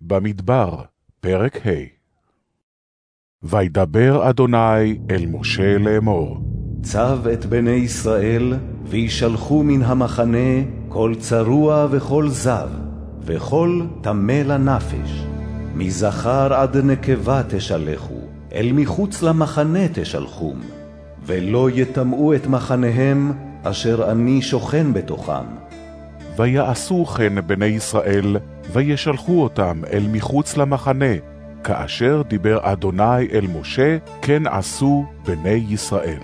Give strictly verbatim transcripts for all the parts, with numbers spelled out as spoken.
במדבר, פרק ה'. וידבר אדוני אל משה לאמור. צב את בני ישראל, וישלחו מן המחנה כל צרוע וכל זב, וכל טמא לנפש. מזכר עד נקבה תשלחו, אל מחוץ למחנה תשלחום, ולא יטמאו את מחניהם, אשר אני שוכן בתוכם. ויעשו כן בני ישראל, וישלחו אותם אל מחוץ למחנה, כאשר דיבר אדוני אל משה, כן עשו בני ישראל.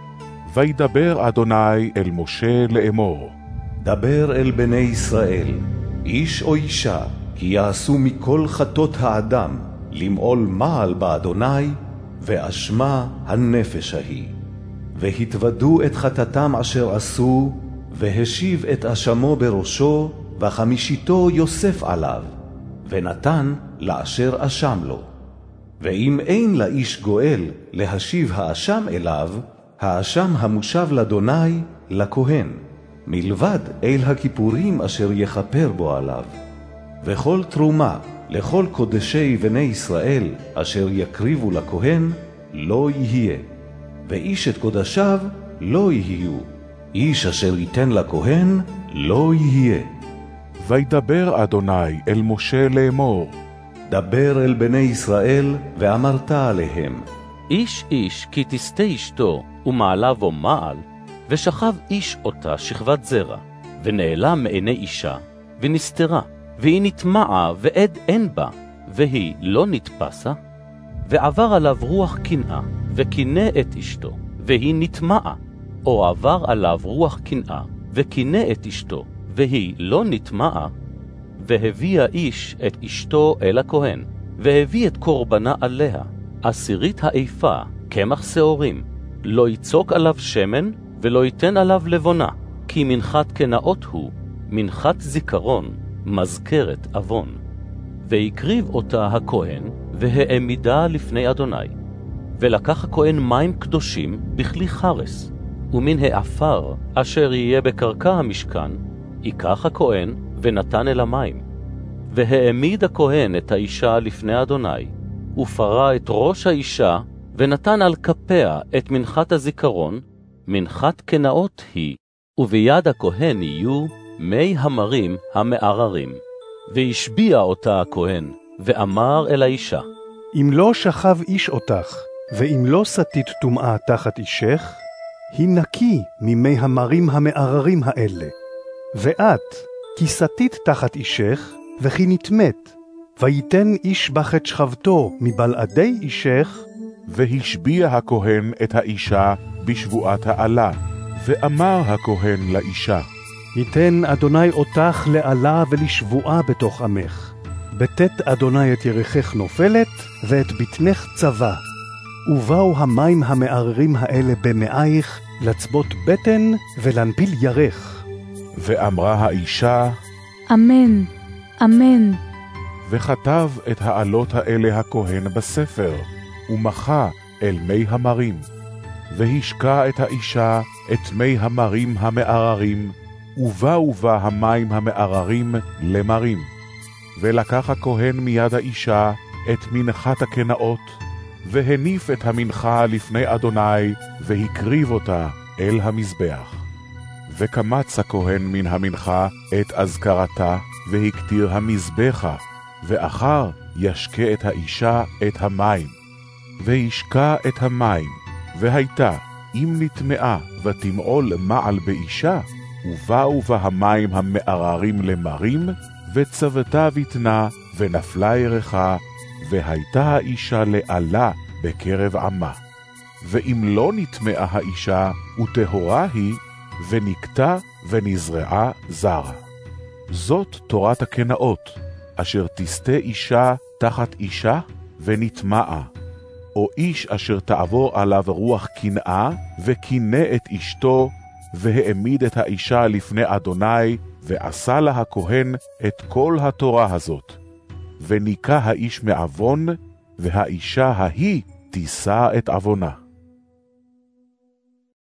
וידבר אדוני אל משה לאמור. דבר אל בני ישראל, איש או אישה, כי יעשו מכל חטות האדם, למעול מעל באדוני, ואשמה הנפש ההיא. והתוודו את חטאתם אשר עשו, והשיב את אשמו בראשו, וחמישיתו יוסף עליו, ונתן לאשר אשם לו. ואם אין לאיש גואל להשיב האשם אליו, האשם המושב לאדוני לכהן, מלבד אל הכיפורים אשר יכפר בו עליו. וכל תרומה לכל קודשי בני ישראל אשר יקריבו לכהן לא יהיה, ואיש את קודשיו לא יהיו, איש אשר ייתן לכהן לא יהיה. וידבר אדוני אל משה לאמור. דבר אל בני ישראל ואמרת עליהם. איש איש כי תסתה אשתו ומעלה בו מעל, ושכב איש אותה שכבת זרע, ונעלם מעיני אישה, ונסתרה, והיא נטמעה ועד אין בה, והיא לא נתפסה, ועבר עליו רוח קנאה, וקינא את אשתו, והיא נטמעה, או עבר עליו רוח קנאה, וקינא את אשתו, והיא לא נטמעה, והביא האיש את אשתו אל הכהן, והביא את קורבנה עליה, עשירית האיפה, קמח שעורים, לא יצוק עליו שמן, ולא ייתן עליו לבונה, כי מנחת קנאות הוא, מנחת זיכרון, מזכרת אבון. ויקריב אותה הכהן, והעמידה לפני אדוני. ולקח הכהן מים קדושים בכלי חרס, ומן העפר אשר יהיה בקרקע המשכן, ייקח הכהן ונתן אל המים. והעמיד הכהן את האישה לפני אדוני, ופרה את ראש האישה, ונתן על כפיה את מנחת הזיכרון, מנחת קנאות היא, וביד הכהן יהיו מי המרים המעררים. והשביע אותה הכהן, ואמר אל האישה, אם לא שכב איש אותך, ואם לא סתית טומאה תחת אישך, היא נקי ממי המרים המעררים האלה. ואת, כי סתית תחת אישך, וכי נטמאת, ויתן איש בך את שכבתו מבלעדי אישך, והשביע הכהן את האישה בשבועת העלה, ואמר הכהן לאישה, ייתן אדוני אותך לעלה ולשבועה בתוך עמך. בתת אדוני את ירכך נופלת, ואת בטנך צבא. ובאו המים המעררים האלה במעייך, לצבות בטן ולנפיל ירך. ואמרה האישה, אמן, אמן. וכתב את העלות האלה הכהן בספר, ומחה אל מי המרים. והשקע את האישה את מי המרים המעררים, ובאו בה המים המעררים למרים. ולקח הכהן מיד האישה את מנחת הקנאות, והניף את המנחה לפני אדוני, והקריב אותה אל המזבח. וקמץ הכהן מן המנחה את אזכרתה, והקטיר המזבחה, ואחר ישקה את האישה את המים. והשקע את המים, והייתה, אם נטמעה ותמעול מעל באישה, ובאו בה המים המעררים למרים, וצבתה בטנה, ונפלה ירחה, והייתה האישה לעלה בקרב עמה. ואם לא נטמעה האישה, וטהורה היא, ונקטה ונזרעה זרה. זאת תורת הקנאות, אשר תסתה אישה תחת אישה, ונטמעה. או איש אשר תעבור עליו רוח קנאה, וקינא את אשתו, והעמיד את האישה לפני אדוני, ועשה לה הכהן את כל התורה הזאת. וניקה האיש מעוון, והאישה ההיא תישא את עוונה.